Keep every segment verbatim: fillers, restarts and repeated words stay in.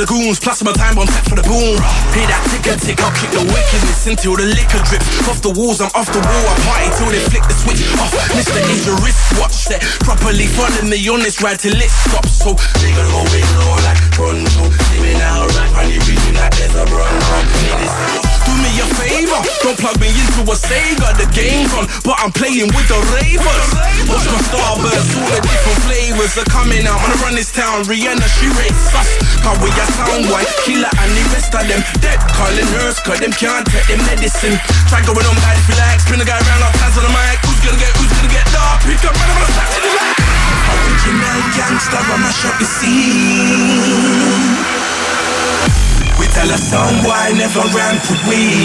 the goons, plus my time on tap for the boom. Pay that ticker tick, I'll kick the wickedness until the liquor drips. Off the walls, I'm off the wall, I party till they flick the switch off. Mister Is your wristwatch set properly following me on this ride till it stops. So they gonna go in low like pronto. See me now right on the region like there's a bronco. Do me a favor, don't plug me into a Sega. The game's on, but I'm playing with the ravers. Watch my starbursts, all the different flavors are coming out. Wanna run this town, Rihanna, she rates us. Cause we a sound white, killer and the rest of them dead. Calling nurse, cause them can't take them medicine. Try going on bad if you like, spin a guy around our hands on the mic. Who's gonna get, who's gonna get dark? Pick up, man, I'm gonna start to the back. Original gangster, I mash up the scene. We tell a song boy never ran for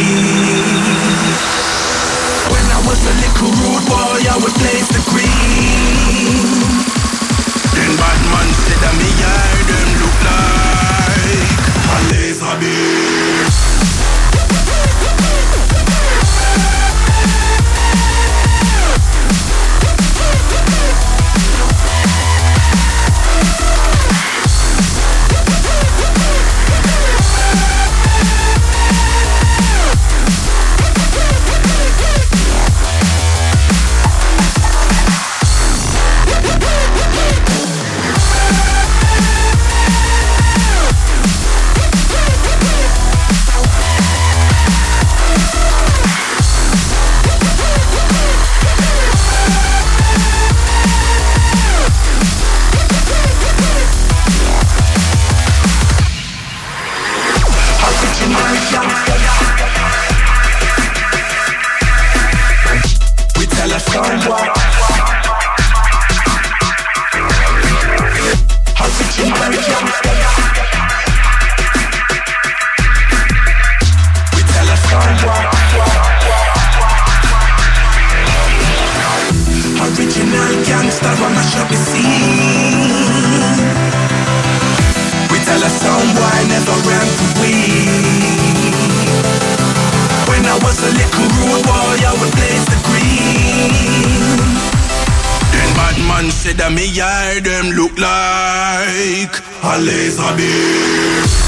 weed. When I was a little rude boy, I would blaze the green. Then bad man said that me eye them look like a laser beam. Me eye them look like a laser beam.